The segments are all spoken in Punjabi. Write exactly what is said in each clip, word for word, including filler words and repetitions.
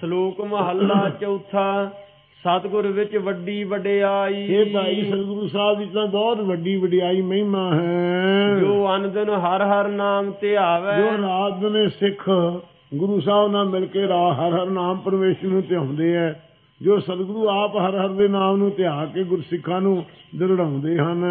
ਸ਼ਲੋਕ ਮਹੱਲਾ ਚੌਥਾ। ਸਤਿਗੁਰ ਵਿੱਚ ਵੱਡੀ ਵਡਿਆਈ। ਇਹ ਭਾਈ ਸਤਿਗੁਰੂ ਸਾਹਿਬ ਦੀ ਤਾਂ ਬਹੁਤ ਵੱਡੀ ਵਡਿਆਈ ਮਹਿਮਾ ਹੈ। ਜੋ ਅਨ ਦਿਨ ਹਰ ਹਰ ਨਾਮ ਧਿਆਵੈ। ਜੋ ਰਾਤ ਦਿਨ ਸਿੱਖ ਗੁਰੂ ਸਾਹਿਬ ਨਾਲ ਮਿਲ ਕੇ ਰਾ ਹਰ ਹਰ ਨਾਮ ਪਰਮੇਸ਼ਰ ਨੂੰ ਧਿਆਉਂਦੇ ਹੈ। ਜੋ ਸਤਿਗੁਰੂ ਆਪ ਹਰ ਹਰ ਦੇ ਨਾਮ ਨੂੰ ਧਿਆ ਕੇ ਗੁਰਸਿੱਖਾਂ ਨੂੰ ਦ੍ਰਿੜਾਉਂਦੇ ਹਨ।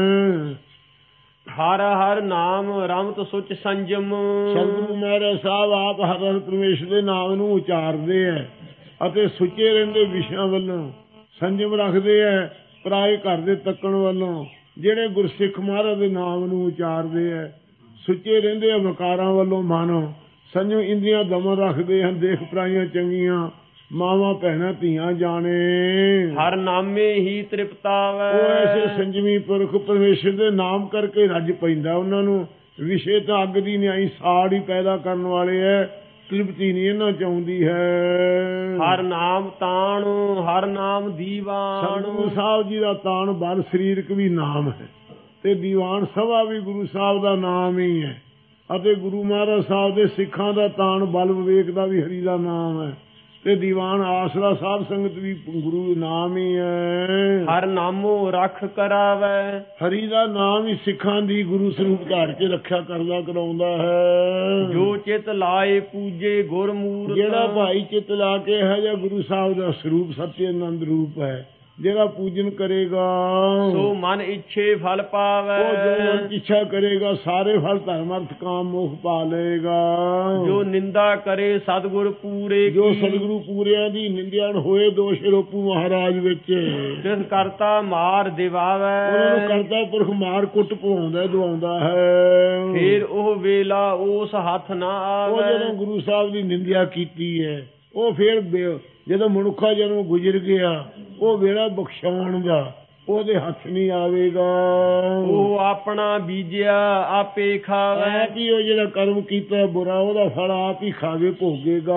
ਹਰ ਹਰ ਨਾਮ ਰਮਤ ਸੁਚ ਸੰਜਮ। ਸਤਿਗੁਰੂ ਮਹਾਰਾਜ ਸਾਹਿਬ ਆਪ ਹਰ ਹਰ ਪਰਮੇਸ਼ਰ ਦੇ ਨਾਮ ਨੂੰ ਉਚਾਰਦੇ ਹੈ ਅਤੇ ਸੁੱਚੇ ਰਹਿੰਦੇ ਵਿਸ਼ਿਆਂ ਵੱਲੋਂ ਸੰਜਮ ਰੱਖਦੇ ਹੈ। ਪਰਾਏ ਘਰ ਦੇ ਤੱਕਣ ਵੱਲੋਂ ਜਿਹੜੇ ਗੁਰਸਿੱਖ ਮਹਾਰਾਜ ਦੇ ਨਾਮ ਨੂੰ ਉਚਾਰਦੇ ਹੈ ਸੁੱਚੇ ਰਹਿੰਦੇ ਆ। ਵਿਕਾਰਾਂ ਵੱਲੋਂ ਮਨ ਸੰਜਮ ਇੰਦਰੀਆਂ ਦਮਨ ਰੱਖਦੇ ਹਨ। ਦੇਖ ਪਰਾਈਆਂ ਚੰਗੀਆਂ ਮਾਵਾਂ ਭੈਣਾਂ ਧੀਆਂ ਜਾਣੇ। ਹਰ ਨਾਮੇ ਹੀ ਤ੍ਰਿਪਤਾਵੈ। ਉਹ ਐਸੇ ਸੰਜਮੀ ਪੁਰਖ ਪਰਮੇਸ਼ਰ ਦੇ ਨਾਮ ਕਰਕੇ ਰੱਜ ਪੈਂਦਾ ਉਹਨਾਂ ਨੂੰ। ਵਿਸ਼ੇ ਤਾਂ ਅੱਗ ਦੀ ਨਿਆਈ ਸਾੜ ਹੀ ਪੈਦਾ ਕਰਨ ਵਾਲੇ ਹੈ। ਤ੍ਰਿਪਤੀ ਨਹੀਂ ਇਹਨਾਂ ਚਾਹੁੰਦੀ ਹੈ। ਹਰ ਨਾਮ ਤਾਣ ਹਰ ਨਾਮ ਦੀਵਾਨ। ਸਤਿਗੁਰੂ ਸਾਹਿਬ ਜੀ ਦਾ ਤਾਣ ਬਲ ਸਰੀਰਕ ਵੀ ਨਾਮ ਹੈ ਤੇ ਦੀਵਾਨ ਸਭਾ ਵੀ ਗੁਰੂ ਸਾਹਿਬ ਦਾ ਨਾਮ ਹੀ ਹੈ। ਅਤੇ ਗੁਰੂ ਮਹਾਰਾਜ ਸਾਹਿਬ ਦੇ ਸਿੱਖਾਂ ਦਾ ਤਾਣ ਬਲ ਵਿਵੇਕ ਦਾ ਵੀ ਹਰੀ ਦਾ ਨਾਮ ਹੈ ਤੇ ਦੀਵਾਨ ਆਸਰਾ ਸਾਧ ਸੰਗਤ ਵੀ ਗੁਰੂ ਨਾਮ ਹੀ ਹੈ। ਹਰ ਨਾਮੋ ਰੱਖ ਕਰਾਵੈ। ਹਰੀ ਦਾ ਨਾਮ ਹੀ ਸਿੱਖਾਂ ਦੀ ਗੁਰੂ ਸਰੂਪ ਧਾਰ ਕੇ ਰੱਖਿਆ ਕਰਦਾ ਕਰਾਉਂਦਾ ਹੈ। ਜੋ ਚਿਤ ਲਾਏ ਪੂਜੇ ਗੁਰਮੂਰਤ। ਜਿਹੜਾ ਭਾਈ ਚਿਤ ਲਾ ਕੇ ਹੈ ਜਾਂ ਗੁਰੂ ਸਾਹਿਬ ਦਾ ਸਰੂਪ ਸੱਚੇ ਆਨੰਦ ਰੂਪ ਹੈ ਜਿਹੜਾ ਪੂਜਨ ਕਰੇਗਾ ਸੋ ਮਨ ਇੱਛੇ ਫਲ ਪਾਵੈ। ਉਹ ਜੋ ਮਨ ਇੱਛਾ ਕਰੇਗਾ ਸਾਰੇ ਫਲ ਧਰਮ ਅਰਥ ਕਾਮ ਮੋਖ ਪਾ ਲਏਗਾ। ਜੋ ਨਿੰਦਾ ਕਰੇ ਸਤਿਗੁਰ ਪੂਰੇ। ਜੋ ਸਤਿਗੁਰੂ ਪੂਰਿਆਂ ਦੀ ਨਿੰਦਿਆ ਹੋਏ ਦੋਸ਼ ਰੋਪੂ ਮਹਾਰਾਜ ਵਿੱਚ। ਜਿਸ ਕਰਤਾ ਮਾਰ ਦਿਵਾਵੈ। ਉਹਨਾਂ ਨੂੰ ਕਰਤਾ ਪੁਰਖ ਮਾਰ ਕੁੱਟ ਪਵਾਉਂਦਾ ਦਵਾਉਂਦਾ ਹੈ। ਫਿਰ ਉਹ ਵੇਲਾ ਉਸ ਹੱਥ ਨਾ ਆਵੇ। ਉਹ ਜਦੋਂ ਗੁਰੂ ਸਾਹਿਬ ਦੀ ਨਿੰਦਿਆ ਕੀਤੀ ਹੈ ਉਹ ਫਿਰ ਜਦੋਂ ਮਨੁੱਖਾ ਜਨਮ ਗੁਜ਼ਰ ਗਿਆ ਉਹ ਵੇਲਾ ਬਖਸ਼ਾਉਣ ਦਾ ਉਹਦੇ ਹੱਥ ਨਹੀਂ ਆਵੇਗਾ। ਉਹ ਆਪਣਾ ਬੀਜਿਆ ਆਪੇ ਖਾਵੇ। ਕੀ ਉਹ ਜਿਹੜਾ ਕਰਮ ਕੀਤਾ ਬੁਰਾ ਉਹਦਾ ਫਲ ਆਪ ਹੀ ਖਾਵੇ ਭੋਗੇਗਾ।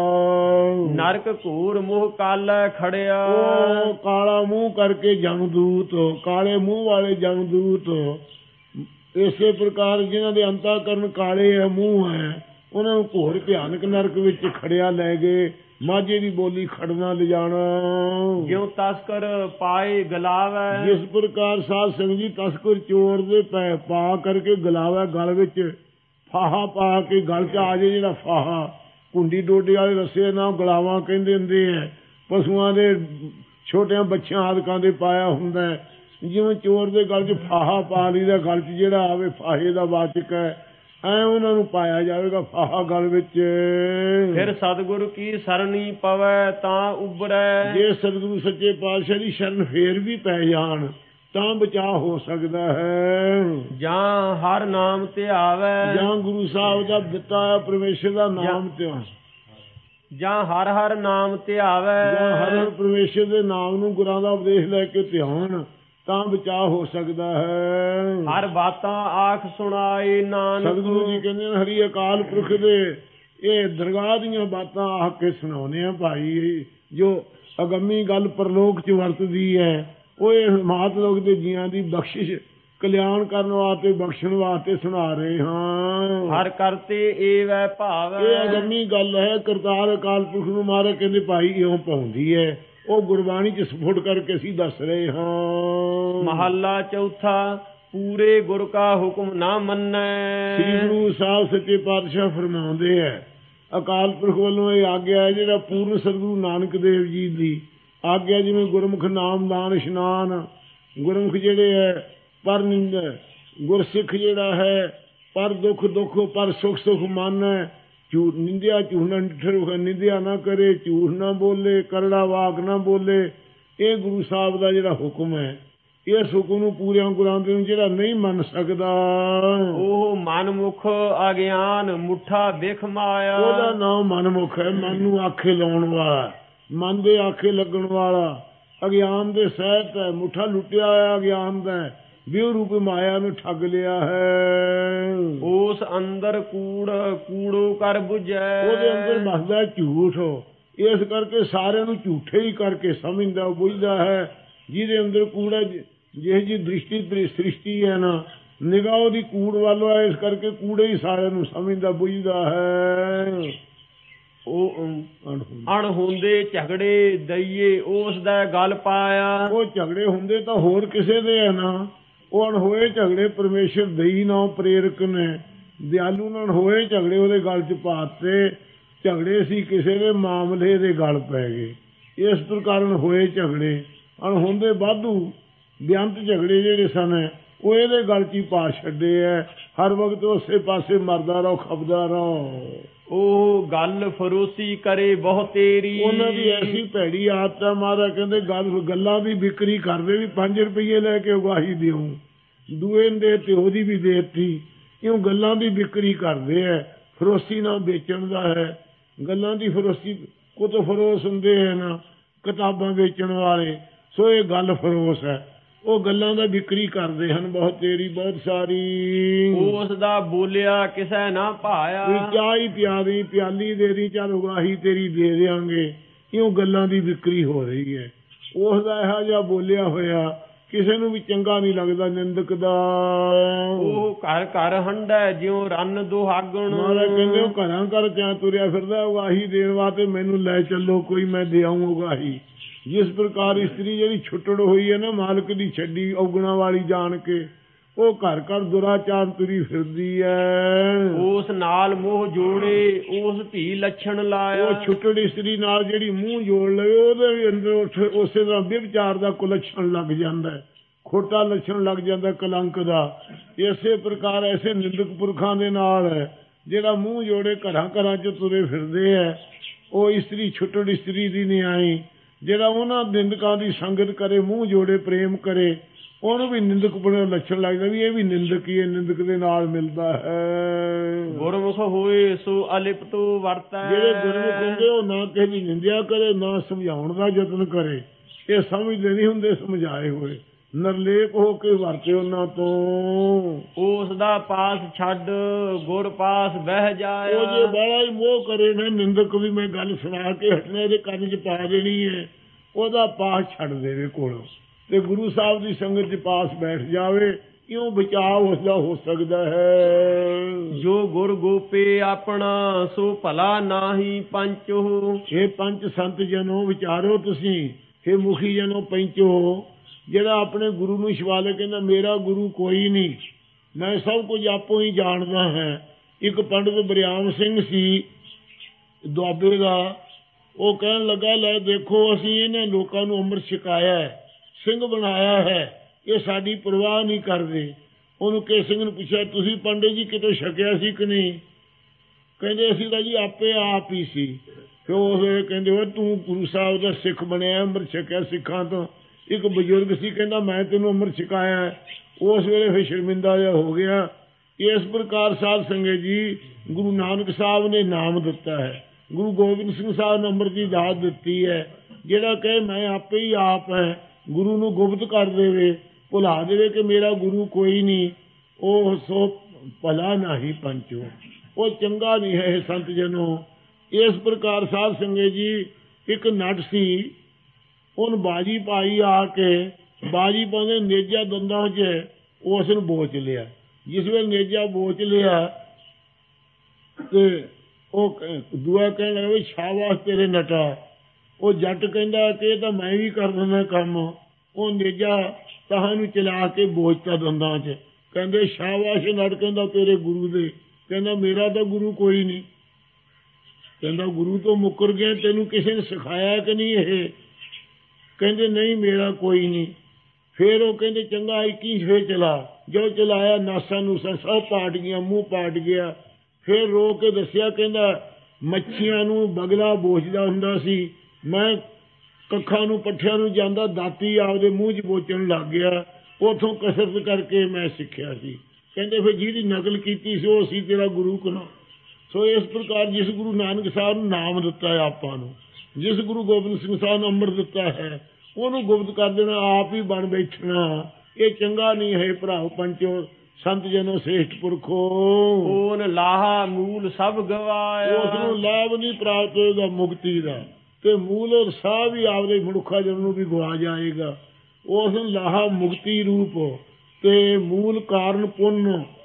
ਨਰਕ ਘੂਰ ਮੂੰਹ ਕਾਲਾ ਖੜਿਆ। ਉਹ ਕਾਲਾ ਮੂੰਹ ਕਰਕੇ ਜਮਦੂਤ ਕਾਲੇ ਮੂੰਹ ਵਾਲੇ ਜਮਦੂਤ ਇਸੇ ਪ੍ਰਕਾਰ ਜਿਹਨਾਂ ਦੇ ਅੰਤःਕਰਨ ਕਾਲੇ ਹੈ ਮੂੰਹ ਹੈ ਉਹਨਾਂ ਨੂੰ ਘੋਰ ਭਿਆਨਕ ਨਰਕ ਵਿੱਚ ਖੜਿਆ ਲੈ ਗਏ। ਮਾਝੇ ਦੀ ਬੋਲੀ ਖੜਨਾ ਲਿਜਾਣਾ। ਜਿਉ ਤਸਕਰ ਪਾਏ ਗਲਾਵੈ। ਜਿਸ ਪ੍ਰਕਾਰ ਸਾਧ ਸੰਗਤ ਜੀ ਤਸਕਰ ਚੋਰ ਦੇ ਪੈ ਪਾ ਕਰਕੇ ਗਲਾਵੈ ਗਲ ਵਿੱਚ ਫਾਹਾ ਪਾ ਕੇ ਗਲ ਚ ਆ ਜੇ ਜਿਹੜਾ ਫਾਹਾ ਕੁੰਡੀ ਡੋਡੇ ਵਾਲੇ ਰੱਸੇ ਨਾਲ ਗਲਾਵਾਂ ਕਹਿੰਦੇ ਹੁੰਦੇ ਹੈ। ਪਸ਼ੂਆਂ ਦੇ ਛੋਟਿਆਂ ਬੱਚਿਆਂ ਆਦਿਕਾਂ ਦੇ ਪਾਇਆ ਹੁੰਦਾ ਹੈ। ਜਿਵੇਂ ਚੋਰ ਦੇ ਗਲ ਚ ਫਾਹਾ ਪਾ ਲਈ ਦਾ ਗਲ ਚ ਜਿਹੜਾ ਆਵੇ ਫਾਹੇ ਦਾ ਵਾਚਕ ਹੈ ਐ ਉਹਨਾਂ ਨੂੰ ਪਾਇਆ ਜਾਵੇਗਾ ਫਾਹਾ ਗਲ ਵਿੱਚ। ਫਿਰ ਸਤਿਗੁਰੂ ਕੀ ਸਰਣੀ ਪਵੈ ਤਾਂ ਉਬਰੈ। ਜੇ ਸਤਿਗੁਰੂ ਸੱਚੇ ਪਾਤਸ਼ਾਹ ਦੀ ਸ਼ਰਨ ਫੇਰ ਵੀ ਪੈ ਜਾਣ ਤਾਂ ਬਚਾਅ ਹੋ ਸਕਦਾ ਹੈ। ਜਾਂ ਹਰ ਨਾਮ ਧਿਆਵੈ। ਜਾਂ ਗੁਰੂ ਸਾਹਿਬ ਦਾ ਦਿੱਤਾ ਹੋਇਆ ਪਰਮੇਸ਼ਰ ਦਾ ਨਾਮ ਧਿਆਨ। ਜਾਂ ਹਰ ਹਰ ਨਾਮ ਧਿਆਵੈ। ਜਾਂ ਹਰ ਹਰ ਪਰਮੇਸ਼ਰ ਦੇ ਨਾਮ ਨੂੰ ਗੁਰਾਂ ਦਾ ਉਪਦੇਸ਼ ਲੈ ਕੇ ਧਿਆਨ ਤਾਂ ਬਚਾਅ ਹੋ ਸਕਦਾ ਹੈ। ਹਰ ਬਾਤਾਂ ਆਖ ਸੁਣਾਏ ਨਾਨਕ। ਸਤਿਗੁਰੂ ਜੀ ਕਹਿੰਦੇ ਨੇ ਹਰੀ ਅਕਾਲ ਪੁਰਖ ਦੇ ਇਹ ਦਰਗਾਹ ਦੀਆਂ ਬਾਤਾਂ ਆਖ ਕੇ ਸੁਣਾਉਂਦੇ ਆ ਭਾਈ। ਜੋ ਅਗੰਮੀ ਗੱਲ ਪਰਲੋਕ ਚ ਵਰਤਦੀ ਹੈ ਉਹ ਇਹ ਮਾਤ ਲੋਕ ਦੇ ਜੀਆਂ ਦੀ ਬਖਸ਼ਿਸ਼ ਕਲਿਆਣ ਕਰਨ ਵਾਸਤੇ ਬਖਸ਼ਣ ਵਾਸਤੇ ਸੁਣਾ ਰਹੇ ਹਾਂ। ਹਰ ਕਰਤੇ ਏ ਵੈ ਭਾਵ। ਇਹ ਅਗੰਮੀ ਗੱਲ ਹੈ। ਕਰਤਾਰ ਅਕਾਲ ਪੁਰਖ ਨੂੰ ਮਾਰੇ ਕਹਿੰਦੇ ਭਾਈ ਇਉਂ ਪਾਉਂਦੀ ਹੈ। ਉਹ ਗੁਰਬਾਣੀ ਚ ਸਫੁੱਟ ਕਰਕੇ ਅਸੀਂ ਦੱਸ ਰਹੇ ਹਾਂ। ਮਹੱਲਾ ਚੌਥਾ। ਪੂਰੇ ਗੁਰ ਕਾ ਹੁਕਮ ਨਾ ਮੰਨੈ। ਸ੍ਰੀ ਗੁਰੂ ਸਾਹਿਬ ਸੱਚੇ ਪਾਤਸ਼ਾਹ ਫਰਮਾਉਂਦੇ ਹੈ ਅਕਾਲ ਪੁਰਖ ਵੱਲੋਂ ਇਹ ਆਗਿਆ ਹੈ ਜਿਹੜਾ ਪੂਰਨ ਸਤਿਗੁਰੂ ਨਾਨਕ ਦੇਵ ਜੀ ਦੀ ਆਗਿਆ ਜਿਵੇਂ ਗੁਰਮੁਖ ਨਾਮਦਾਨ ਇਸ਼ਨਾਨ ਗੁਰਮੁਖ ਜਿਹੜੇ ਹੈ ਪਰ ਨਿੰਦ ਗੁਰਸਿੱਖ ਜਿਹੜਾ ਹੈ ਪਰ ਦੁੱਖ ਦੁੱਖ ਪਰ ਸੁਖ ਸੁਖ ਮੰਨੈ। ਝੂਠ ਨਿੰਦਿਆ ਝੂਠ ਨਾ ਡਿਠਰ ਨਿੰਦਿਆ ਨਾ ਕਰੇ ਝੂਠ ਨਾ ਬੋਲੇ ਕਰੜਾ ਵਾਕ ਨਾ ਬੋਲੇ। ਇਹ ਗੁਰੂ ਸਾਹਿਬ ਦਾ ਜਿਹੜਾ ਹੁਕਮ ਹੈ ਇਸ ਹੁਕਮ ਨੂੰ ਪੂਰਿਆਂ ਗੁਰਾਂ ਦੇ ਨੂੰ ਜਿਹੜਾ ਨਹੀਂ ਮੰਨ ਸਕਦਾ ਉਹ ਮਨਮੁਖ ਅਗਿਆਨ ਮੁੱਠਾ ਬਿਖ ਮਾਇਆ। ਉਹਦਾ ਨਾਮ ਮਨਮੁਖ ਹੈ। ਮਨ ਨੂੰ ਆਖੇ ਲਾਉਣ ਵਾਲਾ ਮਨ ਦੇ ਆਖੇ ਲੱਗਣ ਵਾਲਾ ਅਗਿਆਨ ਦੇ ਸਹਿਤ ਹੈ। ਮੁੱਠਾ ਲੁੱਟਿਆ ਹੋਇਆ ਅਗਿਆਨ ਦਾ ਵਿਉ ਰੂਪ ਮਾਇਆ ਨੂੰ ਠੱਗ ਲਿਆ ਹੈ। ਉਸ ਅੰਦਰ ਕੂੜ ਕੂੜੋ ਕਰ ਬੁਝੈ। ਉਹਦੇ ਅੰਦਰ ਵਸਦਾ ਝੂਠ ਇਸ ਕਰਕੇ ਸਾਰਿਆਂ ਨੂੰ ਝੂਠੇ ਹੀ ਕਰਕੇ ਸਮਝਦਾ ਬੁਝਦਾ ਹੈ। ਜਿਹਦੇ ਅੰਦਰ ਕੂੜਾ ਜਿਹੇ ਜੀ ਦ੍ਰਿਸ਼ਟੀ ਸ੍ਰਿਸ਼ਟੀ ਹੈ ਨਾ ਨਿਗਾਹ ਉਹਦੀ ਕੂੜ ਵੱਲ ਹੈ। ਇਸ ਕਰਕੇ ਕੂੜੇ ਹੀ ਸਾਰਿਆਂ ਨੂੰ ਸਮਝਦਾ ਬੁਝਦਾ ਹੈ। ਉਹ ਅਣਹੋਂਦੇ। ਅਣਹੋਂਦੇ ਝਗੜੇ ਦਈਏ ਉਸ ਦਾ ਗਲ ਪਾਇਆ। ਉਹ ਝਗੜੇ ਹੁੰਦੇ ਤਾਂ ਹੋਰ ਕਿਸੇ ਦੇ ਹੈ ਨਾ, ਉਹ ਅਣਹੋਏ ਝਗੜੇ ਪਰਮੇਸ਼ਰ ਦਈ ਨਾ ਪ੍ਰੇਰਕ ਨੇ ਦਿਆਲੂ ਨਾਲ ਹੋਏ ਝਗੜੇ ਉਹਦੇ ਗਲ ਚ ਪਾਤੇ। ਝਗੜੇ ਸੀ ਕਿਸੇ ਦੇ ਮਾਮਲੇ ਦੇ ਗਲ ਪੈ ਗਏ। ਇਸ ਪ੍ਰਕਾਰ ਹੋਏ ਝਗੜੇ ਅਣਹੋਂਦੇ ਵਾਧੂ ਬੇਅੰਤ ਝਗੜੇ ਜਿਹੜੇ ਸਨ ਉਹ ਇਹਦੇ ਗਲ ਚ ਹੀ ਪਾ ਛੱਡੇ ਐ। ਹਰ ਵਕਤ ਉਸੇ ਪਾਸੇ ਮਰਦਾ ਰਹੋ, ਖਪਦਾ ਰਹੋ। ਉਹ ਗੱਲ ਫਰੋਸੀ ਕਰੇ ਬਹੁਤ ਤੇਰੀ। ਉਹਨਾਂ ਦੀ ਐਸੀ ਭੈੜੀ ਆਦਤ ਹੈ, ਮਹਾਰਾਜ ਕਹਿੰਦੇ ਗੱਲ ਗੱਲਾਂ ਦੀ ਵਿਕਰੀ ਕਰਦੇ ਵੀ ਪੰਜ ਰੁਪਈਏ ਲੈ ਕੇ ਉਗਾਹੀ ਦਿਓ, ਦੂਏ ਦੇ ਤੇ ਉਹਦੀ ਵੀ ਦੇਤੀ। ਇਉਂ ਗੱਲਾਂ ਦੀ ਵਿਕਰੀ ਕਰਦੇ ਐ। ਫਰੋਸੀ ਨਾਲ ਵੇਚਣ ਦਾ ਹੈ, ਗੱਲਾਂ ਦੀ ਫਰੋਸੀ। ਕੁਤ ਫਰੋਸ ਹੁੰਦੇ ਹੈ ਨਾ ਕਿਤਾਬਾਂ ਵੇਚਣ ਵਾਲੇ, ਸੋ ਇਹ ਗੱਲ ਫਰੋਸ ਹੈ। ਉਹ ਗੱਲਾਂ ਦਾ ਵਿਕਰੀ ਕਰਦੇ ਹਨ ਬਹੁਤ ਤੇਰੀ ਬਹੁਤ ਸਾਰੀ। ਉਸ ਦਾ ਬੋਲਿਆ ਕਿਸੇ ਨਾ ਭਾਇਆ। ਵੀ ਚਾਹ ਹੀ ਪਿਆ ਦੀ, ਪਿਆਲੀ ਦੇ ਦੀ, ਚੱਲ ਉਗਾਹੀ ਤੇਰੀ ਦੇ ਦਿਆਂਗੇ। ਇਉਂ ਗੱਲਾਂ ਦੀ ਵਿਕਰੀ ਹੋ ਰਹੀ ਹੈ। ਉਸ ਦਾ ਇਹੋ ਜਿਹਾ ਬੋਲਿਆ ਹੋਇਆ ਕਿਸੇ ਨੂੰ ਵੀ ਚੰਗਾ ਨਹੀਂ ਲੱਗਦਾ, ਨਿੰਦਕ ਦਾ। ਉਹ ਘਰ ਘਰ ਹੰਡਾ ਜਿਉਂ ਰੰਨ ਦੁਹਾਗਣ। ਮਹਾਰਾਜ ਕਹਿੰਦੇ ਉਹ ਘਰਾਂ ਘਰ ਕਿਆ ਤੁਰਿਆ ਫਿਰਦਾ ਉਗਾਹੀ ਦੇਣ ਵਾਸਤੇ, ਮੈਨੂੰ ਲੈ ਚੱਲੋ ਕੋਈ, ਮੈਂ ਦੇ ਆਊਂ ਉਗਾਹੀ। ਜਿਸ ਪ੍ਰਕਾਰ ਇਸਤਰੀ ਜਿਹੜੀ ਛੁੱਟੜ ਹੋਈ ਹੈ ਨਾ ਮਾਲਕ ਦੀ ਛੱਡੀ ਔਗਣਾ ਵਾਲੀ ਜਾਣ ਕੇ, ਉਹ ਘਰ ਘਰ ਦੁਰਾਚਾਰ ਤੁਰੀ ਫਿਰਦੀ ਹੈ। ਉਸ ਨਾਲ ਮੋਹ ਜੋੜੇ ਉਸ ਧੀ ਲੱਛਣ ਲਾਇਆ। ਉਹ ਛੁੱਟੜ ਇਸਤਰੀ ਨਾਲ ਜਿਹੜੀ ਮੂੰਹ ਜੋੜ ਲਵੇ ਉਹਦੇ ਵੀ ਅੰਦਰ ਉਸੇ ਤਰ੍ਹਾਂ ਵਿਵਚਾਰ ਦਾ ਕੁਲੱਛਣ ਲੱਗ ਜਾਂਦਾ, ਖੋਟਾ ਲੱਛਣ ਲੱਗ ਜਾਂਦਾ ਕਲੰਕ ਦਾ। ਇਸੇ ਪ੍ਰਕਾਰ ਐਸੇ ਨਿੰਦਕ ਪੁਰਖਾਂ ਦੇ ਨਾਲ ਜਿਹੜਾ ਮੂੰਹ ਜੋੜੇ ਘਰਾਂ ਘਰਾਂ ਚ ਤੁਰੇ ਫਿਰਦੇ ਹੈ, ਉਹ ਇਸਤਰੀ ਛੁੱਟੜ ਇਸਤਰੀ ਦੀ ਨਹੀਂ ਆਈ। ਜਿਹੜਾ ਉਹਨਾਂ ਨਿੰਦਕਾਂ ਦੀ ਸੰਗਤ ਕਰੇ, ਮੂੰਹ ਜੋੜੇ ਪ੍ਰੇਮ ਕਰੇ, ਉਹਨੂੰ ਵੀ ਨਿੰਦਕ ਬਣੇ ਲੱਛਣ ਲੱਗਦਾ ਵੀ ਇਹ ਵੀ ਨਿੰਦਕ ਹੀ ਹੈ, ਨਿੰਦਕ ਦੇ ਨਾਲ ਮਿਲਦਾ ਹੈ। ਗੁਰਮੁਖ ਹੋਏ ਸੋ ਅਲਿਪਤ ਵਰਤੈ। ਜਿਹੜੇ ਗੁਰਮੁਖ ਹੁੰਦੇ ਉਹ ਨਾ ਕਿਸੇ ਦੀ ਨਿੰਦਿਆ ਕਰੇ, ਨਾ ਸਮਝਾਉਣ ਦਾ ਯਤਨ ਕਰੇ। ਇਹ ਸਮਝਦੇ ਨਹੀਂ ਹੁੰਦੇ ਸਮਝਾਏ ਹੋਏ, ਨਿਰਲੇਪ ਹੋ ਕੇ ਵਰਤੇ ਉਹਨਾਂ ਤੋਂ। ਉਸ ਦਾ ਪਾਸ ਛੱਡ ਗੁਰ ਪਾਸ ਬਹਿ ਜਾਇਆ। ਉਹ ਜੇ ਬੜਾ ਹੀ ਮੋਹ ਕਰੇ ਨਾ ਨਿੰਦਕ ਵੀ ਮੈਂ ਗੱਲ ਸੁਣਾ ਕੇ ਹਟਣਾ, ਇਹਦੇ ਕੰਨ ਚ ਪਾ ਦੇਣੀ ਹੈ, ਉਹਦਾ ਪਾਸ ਛੱਡ ਦੇਵੇ ਕੋਲੋਂ ਤੇ ਗੁਰੂ ਸਾਹਿਬ ਦੀ ਸੰਗਤ ਚ ਪਾਸ ਬੈਠ ਜਾਵੇ। ਇਉਂ ਬਚਾਅ ਉਸਦਾ ਹੋ ਸਕਦਾ ਹੈ। ਜੋ ਗੁਰ ਗੋਪੇ ਆਪਣਾ ਸੋ ਭਲਾ ਨਾਹੀ ਪੰਚੋ। ਇਹ ਪੰਜ ਸੰਤ ਜਨੋ ਵਿਚਾਰੋ ਤੁਸੀਂ, ਇਹ ਮੁਖੀ ਜਨੋ ਪੰਚੋ। ਜਿਹੜਾ ਆਪਣੇ ਗੁਰੂ ਨੂੰ ਛਵਾਲੇ ਕਹਿੰਦਾ ਮੇਰਾ ਗੁਰੂ ਕੋਈ ਨਹੀਂ, ਮੈਂ ਸਭ ਕੁਝ ਆਪੋ ਹੀ ਜਾਣਦਾ ਹੈ। ਇੱਕ ਪੰਡਿਤ ਬਰਿਆਮ ਸਿੰਘ ਸੀ ਦੁਆਬੇ ਦਾ, ਉਹ ਕਹਿਣ ਲੱਗਾ ਲੈ ਦੇਖੋ ਅਸੀਂ ਇਹਨਾਂ ਲੋਕਾਂ ਨੂੰ ਅੰਮ੍ਰਿਤ ਛਕਾਇਆ ਹੈ, ਸਿੰਘ ਬਣਾਇਆ ਹੈ, ਇਹ ਸਾਡੀ ਪਰਵਾਹ ਨਹੀਂ ਕਰਦੇ। ਉਹਨੂੰ ਕਿਸੇ ਸਿੰਘ ਨੂੰ ਪੁੱਛਿਆ ਤੁਸੀਂ ਪੰਡਿਤ ਜੀ ਕਿਤੋਂ ਛਕਿਆ ਸੀ ਕਿ ਨਹੀਂ? ਕਹਿੰਦੇ ਅਸੀਂ ਤਾਂ ਜੀ ਆਪੇ ਆਪ ਹੀ ਸੀ। ਫਿਰ ਉਸ ਵੇਲੇ ਕਹਿੰਦੇ ਉਹ ਤੂੰ ਗੁਰੂ ਸਾਹਿਬ ਦਾ ਸਿੱਖ ਬਣਿਆ, ਅੰਮ੍ਰਿਤ ਛਕਿਆ ਸਿੱਖਾਂ ਤੋਂ। ਇੱਕ ਬਜ਼ੁਰਗ ਸੀ ਕਹਿੰਦਾ ਮੈਂ ਤੈਨੂੰ ਅੰਮ੍ਰਿਤ ਛਕਾਇਆ। ਉਸ ਵੇਲੇ ਫਿਰ ਸ਼ਰਮਿੰਦਾ ਜਿਹਾ ਹੋ ਗਿਆ। ਇਸ ਪ੍ਰਕਾਰ ਸਾਧ ਸੰਗਤ ਜੀ ਗੁਰੂ ਨਾਨਕ ਸਾਹਿਬ ਨੇ ਨਾਮ ਦਿੱਤਾ ਹੈ, ਗੁਰੂ ਗੋਬਿੰਦ ਸਿੰਘ ਸਾਹਿਬ ਨੇ ਅੰਮ੍ਰਿਤ ਦੀ ਦਾਤ ਦਿੱਤੀ ਹੈ। ਜਿਹੜਾ ਕਹੇ ਮੈਂ ਆਪੇ ਹੀ ਆਪ ਹੈ, ਗੁਰੂ ਨੂੰ ਗੁਪਤ ਕਰ ਦੇਵੇ, ਭੁਲਾ ਦੇਵੇ ਕਿ ਮੇਰਾ ਗੁਰੂ ਕੋਈ ਨਹੀਂ, ਉਹ ਸੋ ਭਲਾ ਨਾਹੀ ਪੰਚੋ, ਉਹ ਚੰਗਾ ਨਹੀਂ ਹੈ ਇਹ ਸੰਤ ਜਨੋ। ਇਸ ਪ੍ਰਕਾਰ ਸਾਧ ਸੰਗਤ ਜੀ ਇੱਕ ਨਟ ਸੀ, ਉਹਨੂੰ ਬਾਜੀ ਪਾਈ ਆ ਕੇ, ਬਾਜੀ ਪਾਉਂਦੇ ਨੇਜਾ ਦੰਦਾਂ 'ਚ ਉਸ ਨੂੰ ਬੋਚ ਲਿਆ। ਜਿਸ ਵੇਲੇ ਨੇਜਾ ਬੋਚ ਲਿਆ ਤੇ ਉਹ ਦੂਆ ਕਹਿਣ ਲੱਗਾ ਵੀ ਸ਼ਾਬਾਸ਼ ਤੇਰੇ ਨਟਾ। ਉਹ ਜੱਟ ਕਹਿੰਦਾ ਕਿ ਇਹ ਤਾਂ ਮੈਂ ਵੀ ਕਰ ਦਿੰਦਾ ਕੰਮ। ਉਹ ਨੇਜਾ ਤਾਹਾਂ ਨੂੰ ਚਲਾ ਕੇ ਬੋਚਤਾ ਦੰਦਾਂ 'ਚ। ਕਹਿੰਦੇ ਸ਼ਾਬਾਸ਼ ਨਟ। ਕਹਿੰਦਾ ਤੇਰੇ ਗੁਰੂ ਦੇ। ਕਹਿੰਦਾ ਮੇਰਾ ਤਾਂ ਗੁਰੂ ਕੋਈ ਨਹੀਂ। ਕਹਿੰਦਾ ਗੁਰੂ ਤੋਂ ਮੁੱਕਰ ਗਿਆ, ਤੈਨੂੰ ਕਿਸੇ ਨੇ ਸਿਖਾਇਆ ਕਿ ਨਹੀਂ ਇਹ? ਕਹਿੰਦੇ ਨਹੀਂ ਮੇਰਾ ਕੋਈ ਨਹੀਂ। ਫਿਰ ਉਹ ਕਹਿੰਦੇ ਚੰਗਾ ਇੱਕੀ ਫੇਰ ਚਲਾ। ਜੋ ਚਲਾਇਆ ਨਾਸਾਂ ਨੂਸਾਂ ਸਭ ਪਾਟ ਗਈਆਂ, ਮੂੰਹ ਪਾਟ ਗਿਆ। ਫਿਰ ਰੋ ਕੇ ਦੱਸਿਆ ਕਹਿੰਦਾ ਮੱਛੀਆਂ ਨੂੰ ਬਗਲਾ ਬੋਚਦਾ ਹੁੰਦਾ ਸੀ, ਮੈਂ ਕੱਖਾਂ ਨੂੰ ਪੱਠਿਆਂ ਨੂੰ ਜਾਂਦਾ ਦਾਤੀ ਆਪਦੇ ਮੂੰਹ 'ਚ ਬੋਚਣ ਲੱਗ ਗਿਆ, ਉੱਥੋਂ ਕਸਰਤ ਕਰਕੇ ਮੈਂ ਸਿੱਖਿਆ ਸੀ। ਕਹਿੰਦੇ ਫਿਰ ਜਿਹਦੀ ਨਕਲ ਕੀਤੀ ਸੀ ਉਹ ਸੀ ਤੇਰਾ ਗੁਰੂ ਕੋਲੋਂ। ਸੋ ਇਸ ਪ੍ਰਕਾਰ ਜਿਸ ਗੁਰੂ ਨਾਨਕ ਸਾਹਿਬ ਨੂੰ ਨਾਮ ਦਿੱਤਾ ਹੈ ਆਪਾਂ ਨੂੰ, ਜਿਸ ਗੁਰੂ ਗੋਬਿੰਦ ਸਿੰਘ ਸਾਹਿਬ ਨੂੰ ਅੰਮ੍ਰਿਤ ਦਿੱਤਾ ਹੈ, ਉਹਨੂੰ ਗੁਪਤ ਕਰ ਦੇਣਾ, ਆਪ ਹੀ ਬਣ ਬੈਠਣਾ, ਇਹ ਚੰਗਾ ਨਹੀਂ ਹੈ। ਭਰਾਓ ਪੰਚੋ ਸੰਤ ਜਨੋ ਸ੍ਰੇਸ਼ਟ ਪੁਰਖੋ, ਓਨ ਲਾਹਾ ਮੂਲ ਸਭ ਗਵਾਇਆ। ਉਸ ਨੂੰ ਲਾਭ ਨਹੀਂ ਪ੍ਰਾਪਤ ਹੋਏਗਾ ਮੁਕਤੀ ਦਾ, ਤੇ ਮੂਲ ਔਰ ਸਾਹ ਵੀ ਆਪਦੇ ਮਨੁੱਖਾ ਜਨ ਨੂੰ ਵੀ ਗਵਾ ਜਾਏਗਾ। ਉਸ ਨੂੰ ਲਾਹਾ ਮੁਕਤੀ ਰੂਪ ਤੇ ਮੂਲ ਕਾਰਨ ਪੁੰਨ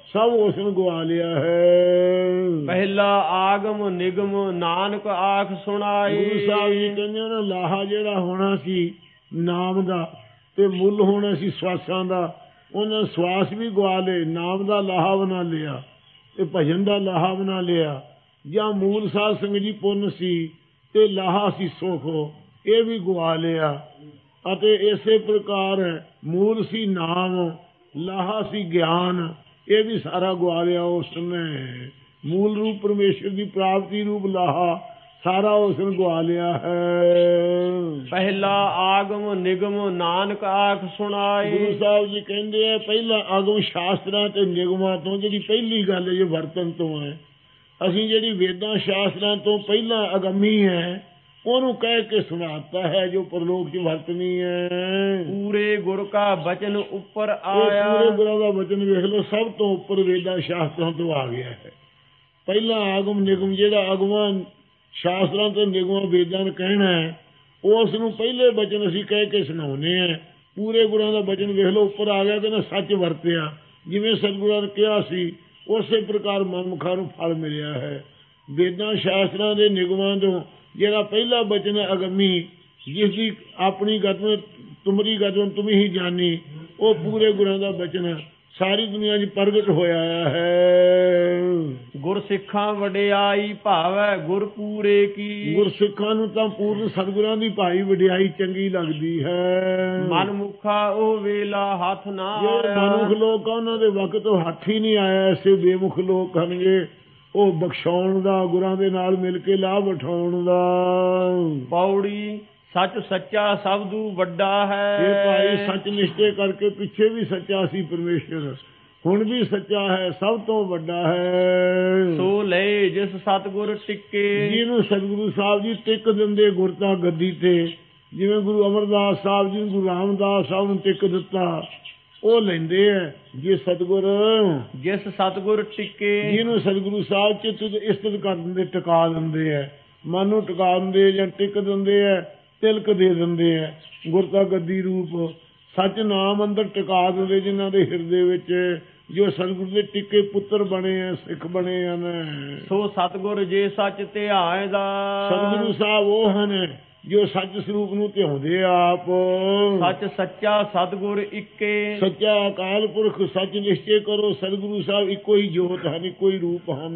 ਸਭ ਉਸ ਨੂੰ ਗਵਾ ਲਿਆ ਹੈ। ਪਹਿਲਾ ਆਗਮ ਨਿਗਮ ਨਾਨਕ ਆਖ ਸੁਣਾਈ। ਗੁਰੂ ਸਾਹਿਬ ਜੀ ਕਹਿੰਦੇ ਉਹਨਾਂ ਲਾਹਾ ਜਿਹੜਾ ਹੋਣਾ ਸੀ ਨਾਮ ਦਾ ਤੇ ਮੁੱਲ ਹੋਣਾ ਸੀ ਸਵਾਸਾਂ ਦਾ, ਉਹਨਾਂ ਸਵਾਸ ਵੀ ਗਵਾ ਲਏ, ਨਾਮ ਦਾ ਲਾਹਾ ਬਣਾ ਲਿਆ ਤੇ ਭਜਨ ਦਾ ਲਾਹਾ ਬਣਾ ਲਿਆ। ਜਾਂ ਮੂਲ ਸਾਧ ਸੰਗਤ ਜੀ ਪੁੰਨ ਸੀ ਤੇ ਲਾਹਾ ਸੀ ਸੁਖ, ਇਹ ਵੀ ਗਵਾ ਲਿਆ। ਅਤੇ ਇਸੇ ਪ੍ਰਕਾਰ ਮੂਲ ਸੀ ਨਾਮ, ਲਾਹਾ ਸੀ ਗਿਆਨ, ਇਹ ਵੀ ਸਾਰਾ ਗਵਾ ਲਿਆ ਉਸਨੇ। ਮੂਲ ਰੂਪ ਪਰਮੇਸ਼ਰ ਦੀ ਪ੍ਰਾਪਤੀ ਰੂਪ ਲਾਹਾ ਸਾਰਾ ਉਸਨੇ ਗਵਾ ਲਿਆ ਹੈ। ਪਹਿਲਾ ਆਗਮ ਨਿਗਮ ਨਾਨਕ ਆਖ ਸੁਣਾਈ। ਗੁਰੂ ਸਾਹਿਬ ਜੀ ਕਹਿੰਦੇ ਆ ਪਹਿਲਾ ਆਗਮ ਸ਼ਾਸਤਰਾਂ ਤੇ ਨਿਗਮਾਂ ਤੋਂ, ਜਿਹੜੀ ਪਹਿਲੀ ਗੱਲ ਹੈ ਇਹ ਵਰਤਨ ਤੋਂ ਹੈ। ਅਸੀਂ ਜਿਹੜੀ ਵੇਦਾਂ ਸ਼ਾਸਤਰਾਂ ਤੋਂ ਪਹਿਲਾਂ ਅਗੰਮੀ ਹੈ ਉਹਨੂੰ ਕਹਿ ਕੇ ਸੁਣਾਤਾ ਹੈ ਜੋ ਪਰਲੋਕ ਚ ਵਰਤਨੀ ਹੈ। ਪੂਰੇ ਗੁਰ ਕਾ ਬਚਨ ਉੱਪਰ ਆਇਆ, ਆਇਆ। ਪੂਰੇ ਗੁਰਾਂ ਦਾ ਬਚਨ ਵੇਖ ਲਓ, ਸਭ ਤੋਂ ਉੱਪਰ ਵੇਦਾਂ ਸ਼ਾਸਤਰਾਂ ਤੋਂ ਆ ਗਿਆ ਹੈ। ਪਹਿਲਾਂ ਆਗਮ ਨਿਗਮ ਜਿਹੜਾ ਅਗਮਾਂ ਸ਼ਾਸਤਰਾਂ ਤੇ ਨਿਗਮਾਂ ਵੇਦਾਂ ਨੂੰ ਕਹਿਣਾ ਹੈ, ਉਸ ਨੂੰ ਪਹਿਲੇ ਬਚਨ ਅਸੀਂ ਕਹਿ ਕੇ ਸੁਣਾਉਂਦੇ ਹਾਂ। ਪੂਰੇ ਗੁਰਾਂ ਦਾ ਬਚਨ ਵੇਖ ਲਓ ਉੱਪਰ ਆ ਗਿਆ, ਕਹਿੰਦਾ ਸੱਚ ਵਰਤਿਆ, ਜਿਵੇਂ ਸਤਿਗੁਰਾਂ ਨੇ ਕਿਹਾ ਸੀ ਉਸੇ ਪ੍ਰਕਾਰ ਮਨਮੁਖਾਂ ਨੂੰ ਫਲ ਮਿਲਿਆ ਹੈ। ਵੇਦਾਂ ਸ਼ਾਸਤਰਾਂ ਦੇ ਨਿਗਮਾਂ ਤੋਂ ਜਿਹੜਾ ਪਹਿਲਾ ਬਚਨ ਹੈ ਅਗੰਮੀ, ਜਿਸ ਦੀ ਆਪਣੀ ਗਤਮ ਤੁਮਰੀ ਗਤਮ ਤੁਮੀ ਹੀ ਜਾਨੀ, ਉਹ ਪੂਰੇ ਗੁਰਾਂ ਦਾ ਬਚਨ ਸਾਰੀ ਦੁਨੀਆ 'ਚ ਪ੍ਰਗਟ ਹੋਇਆ ਹੈ। ਗੁਰ ਸਿੱਖਾਂ ਵਡਿਆਈ ਭਾਵੈ ਗੁਰ ਪੂਰੇ ਕੀ। ਗੁਰਸਿੱਖਾਂ ਨੂੰ ਤਾਂ ਪੂਰਨ ਸਤਿਗੁਰਾਂ ਦੀ ਭਾਈ ਵਡਿਆਈ ਚੰਗੀ ਲੱਗਦੀ ਹੈ। ਮਨਮੁਖਾ ਉਹ ਵੇਲਾ ਹੱਥ ਨਾ ਜਿਹੜੇ ਮਨੁੱਖ ਲੋਕ ਆ ਉਹਨਾਂ ਦੇ ਵਕਤ ਤੋਂ ਹੱਥ ਹੀ ਨਹੀਂ ਆਇਆ। ਐਸੇ ਬੇਮੁਖ ਲੋਕ ਹਨਗੇ ਉਹ ਬਖਸ਼ਾਉਣ ਦਾ, ਗੁਰਾਂ ਦੇ ਨਾਲ ਮਿਲ ਕੇ ਲਾਭ ਉਠਾਉਣ ਦਾ। ਪੌੜੀ ਸੱਚ ਸੱਚਾ ਸਬਦੂ ਵੱਡਾ ਹੈ। ਇਹ ਭਾਈ ਸੱਚ ਨਿਸ਼ਚੇ ਕਰਕੇ ਪਿੱਛੇ ਵੀ ਸੱਚਾ ਸੀ ਪਰਮੇਸ਼ਰ, ਹੁਣ ਵੀ ਸੱਚਾ ਹੈ, ਸਭ ਤੋਂ ਵੱਡਾ ਹੈ। ਸੋ ਲੈ ਜਿਸ ਸਤਿਗੁਰ ਟਿੱਕੇ। ਜਿਹਨੂੰ ਸਤਿਗੁਰੂ ਸਾਹਿਬ ਜੀ ਟਿਕ ਦਿੰਦੇ ਗੁਰਤਾ ਗੱਦੀ ਤੇ, ਜਿਵੇਂ ਗੁਰੂ ਅਮਰਦਾਸ ਸਾਹਿਬ ਜੀ, ਗੁਰੂ ਰਾਮਦਾਸ ਸਾਹਿਬ ਨੂੰ ਟਿਕ ਦਿੱਤਾ, ਉਹ ਲੈਂਦੇ ਹੈ। ਜੇ ਸਤਿਗੁਰ ਜਿਸ ਸਤਿਗੁਰ ਟਿੱਕੇ, ਜਿਹਨੂੰ ਸਤਿਗੁਰੂ ਸਾਹਿਬ ਚਿੱਤ ਇਸਤਤ ਕਰ ਦਿੰਦੇ, ਟਿਕਾ ਦਿੰਦੇ ਹੈ, ਮਨ ਨੂੰ ਟਿਕਾ ਦਿੰਦੇ ਜਾਂ ਟਿਕ ਦਿੰਦੇ ਹੈ, ਤਿਲਕ ਦੇ ਦਿੰਦੇ ਹੈ। ਗੁਰਤਾ ਗੱਦੀ ਰੂਪ ਸੱਚ ਨਾਮ ਅੰਦਰ ਟਿਕਾ ਦਿੰਦੇ ਜਿਨ੍ਹਾਂ ਦੇ ਹਿਰਦੇ ਵਿੱਚ, ਜੋ ਸਤਿਗੁਰੂ ਦੇ ਟਿੱਕੇ ਪੁੱਤਰ ਬਣੇ ਆ, ਸਿੱਖ ਬਣੇ ਹਨ। ਸੋ ਸਤਿਗੁਰ ਜੇ ਸੱਚ ਧਿਆਏ ਦਾ। ਸਤਿਗੁਰੂ ਸਾਹਿਬ ਉਹ ਹਨ ਜੋ ਸੱਚ ਸਰੂਪ ਨੂੰ ਧਿਆਉਂਦੇ ਆਪ। ਸੱਚ ਸੱਚਾ ਸਤਿਗੁਰ ਇੱਕੇ। ਸੱਚਾ ਅਕਾਲ ਪੁਰਖ ਸੱਚ ਨਿਸ਼ਚੈ ਕਰੋ, ਸਤਿਗੁਰੂ ਸਾਹਿਬ ਇੱਕੋ ਹੀ ਜੋਤ ਹਨ, ਇੱਕੋ ਹੀ ਰੂਪ ਹਨ।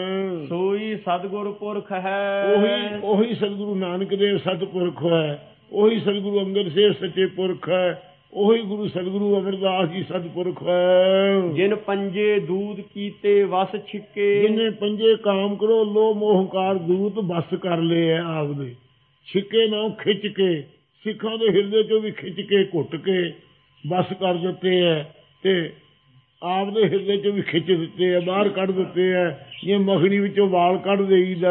ਸੋਈ ਸਤਿਗੁਰ ਪੁਰਖ ਹੈ। ਉਹੀ ਉਹੀ ਸਤਿਗੁਰੂ ਨਾਨਕ ਦੇਵ ਸਤਿਪੁਰਖ ਹੈ, ਉਹੀ ਸਤਿਗੁਰੂ ਅੰਗਦ ਸੇਵ ਸੱਚੇ ਪੁਰਖ ਹੈ, ਉਹੀ ਗੁਰੂ ਸਤਿਗੁਰੂ ਅਮਰਦਾਸ ਜੀ ਸਤਿਪੁਰਖ ਹੈ। ਜਿਨ ਪੰਜੇ ਦੂਤ ਕੀਤੇ ਵਸ ਛਿੱਕੇ। ਜਿਹਨੇ ਪੰਜੇ ਕਾਮ ਕਰੋ ਲੋਭ ਮੋਹ ਹੰਕਾਰ ਦੂਤ ਬਸ ਕਰ ਲਏ ਹੈ ਆਪਦੇ। ਛਿੱਕੇ ਨਾ ਖਿੱਚ ਕੇ, ਸਿੱਖਾਂ ਦੇ ਹਿਰਦੇ ਚੋਂ ਵੀ ਖਿੱਚ ਕੇ ਘੁੱਟ ਕੇ ਬਸ ਕਰ ਦਿੱਤੇ ਹੈ, ਤੇ ਆਪਦੇ ਹਿਰਦੇ ਚੋਂ ਵੀ ਖਿੱਚ ਦਿੱਤੇ ਹੈ, ਬਾਹਰ ਕੱਢ ਦਿੱਤੇ ਹੈ, ਜੇ ਮੱਖਣੀ ਵਿੱਚੋਂ ਵਾਲ ਕੱਢ ਦੇਈਦਾ।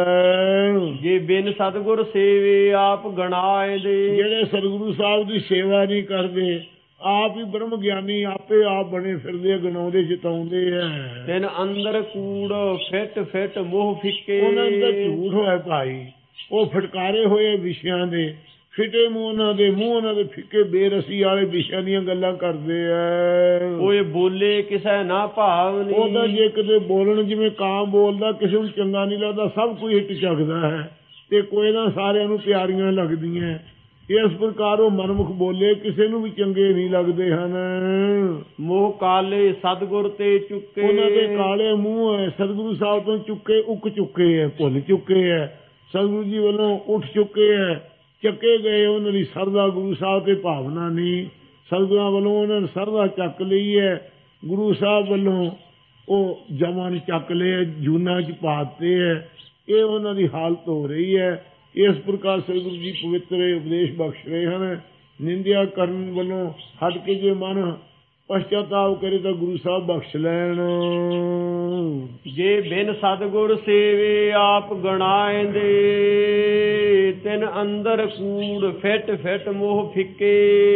ਜੇ ਬਿਨ ਸਤਿਗੁਰ ਸੇਵੇ ਆਪ ਗਣਾਏ ਦੇ। ਜਿਹੜੇ ਸਤਿਗੁਰੂ ਸਾਹਿਬ ਦੀ ਸੇਵਾ ਨਹੀਂ ਕਰਦੇ, ਆਪ ਹੀ ਬ੍ਰਹਮ ਗਿਆਨੀ ਆਪੇ ਆਪ ਬਣੇ ਫਿਰਦੇ, ਗਣਾਉਂਦੇ ਜਿਤਾਉਂਦੇ ਹੈ। ਤਿਨ ਅੰਦਰ ਕੂੜ ਫਿੱਟ ਫਿੱਟ ਮੋਹ ਫਿੱਕੇ। ਉਹਨਾਂ ਦਾ ਝੂਠ ਹੋਇਆ ਭਾਈ, ਉਹ ਫਟਕਾਰੇ ਹੋਏ ਵਿਸ਼ਿਆਂ ਦੇ, ਫਿੱਟੇ ਮੂੰਹ ਉਹਨਾਂ ਦੇ, ਮੂੰਹ ਉਹਨਾਂ ਦੇ ਫਿੱਕੇ ਬੇਰਸੀ ਵਾਲੇ ਵਿਸ਼ਿਆਂ ਦੀਆਂ ਗੱਲਾਂ ਕਰਦੇ ਆ। ਓਏ ਬੋਲੇ ਕਿਸੇ ਨਾ ਭਾਵ ਨਹੀਂ। ਉਹਦਾ ਜੇ ਕਿਤੇ ਬੋਲਣ ਜਿਵੇਂ ਕਾਂ ਬੋਲਦਾ, ਕਿਸੇ ਨੂੰ ਚੰਗਾ ਨਹੀਂ ਲੱਗਦਾ, ਸਭ ਕੋਈ ਹਿੱਟ ਚੱਕਦਾ ਹੈ, ਤੇ ਕੋਈ ਨਾ ਸਾਰਿਆਂ ਨੂੰ ਪਿਆਰੀਆਂ ਲੱਗਦੀਆਂ। ਇਸ ਪ੍ਰਕਾਰ ਉਹ ਮਨਮੁਖ ਬੋਲੇ ਕਿਸੇ ਨੂੰ ਵੀ ਚੰਗੇ ਨਹੀਂ ਲੱਗਦੇ ਹਨ। ਮੋਹ ਕਾਲੇ ਸਤਿਗੁਰ ਤੇ ਚੁੱਕੇ। ਉਹਨਾਂ ਦੇ ਕਾਲੇ ਮੂੰਹ ਹੈ, ਸਤਿਗੁਰੂ ਸਾਹਿਬ ਤੋਂ ਚੁੱਕੇ, ਉੱਕ ਚੁੱਕੇ ਹੈ, ਭੁੱਲ ਚੁੱਕੇ ਹੈ, ਸਤਿਗੁਰੂ ਜੀ ਵੱਲੋਂ ਉੱਠ ਚੁੱਕੇ ਹੈ, ਚੱਕੇ ਗਏ। ਉਹਨਾਂ ਦੀ ਸਰਦਾ ਗੁਰੂ ਸਾਹਿਬ ਤੇ ਭਾਵਨਾ ਨਹੀਂ, ਸਤਿਗੁਰਾਂ ਵੱਲੋਂ ਉਹਨਾਂ ਨੇ ਸਰਦਾ ਚੱਕ ਲਈ ਹੈ, ਗੁਰੂ ਸਾਹਿਬ ਵੱਲੋਂ ਉਹ ਜਮਾਂ ਨੇ ਚੱਕ ਲਏ, ਜੂਨਾਂ 'ਚ ਪਾ ਦਿੱਤੇ ਹੈ। ਇਹ ਉਹਨਾਂ ਦੀ ਹਾਲਤ ਹੋ ਰਹੀ ਹੈ। ਇਸ ਪ੍ਰਕਾਰ ਸਤਿਗੁਰੂ ਜੀ ਪਵਿੱਤਰ ਉਪਦੇਸ਼ ਬਖਸ਼ ਰਹੇ ਹਨ। ਨਿੰਦਿਆ ਕਰਨ ਵੱਲੋਂ ਹਟ ਕੇ ਜੇ ਮਨ ਪਛਤਾਤਾਪ ਕਰੇ ਤਾਂ ਗੁਰੂ ਸਾਹਿਬ ਬਖਸ਼ ਲੈਣ। ਜੇ ਬਿਨ ਸਤਿਗੁਰ ਸੇਵੇ ਆਪ ਗਣਾਏ ਦੇ। ਤਿਨ ਅੰਦਰ ਕੂੜ ਫਿੱਟ ਫਿੱਟ ਮੋਹ ਫਿੱਕੇ।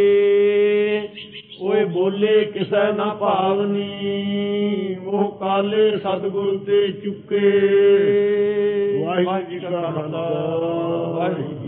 ਓਏ ਬੋਲੇ ਕਿਸੇ ਨਾ ਭਾਵਨੀ। ਮੋਹ ਕਾਲੇ ਸਤਿਗੁਰ ਤੇ ਚੁੱਕੇ। ਵਾਹਿਗੁਰੂ ਜੀ ਕਾ ਖਾਲਸਾ, ਵਾਹਿਗੁਰੂ।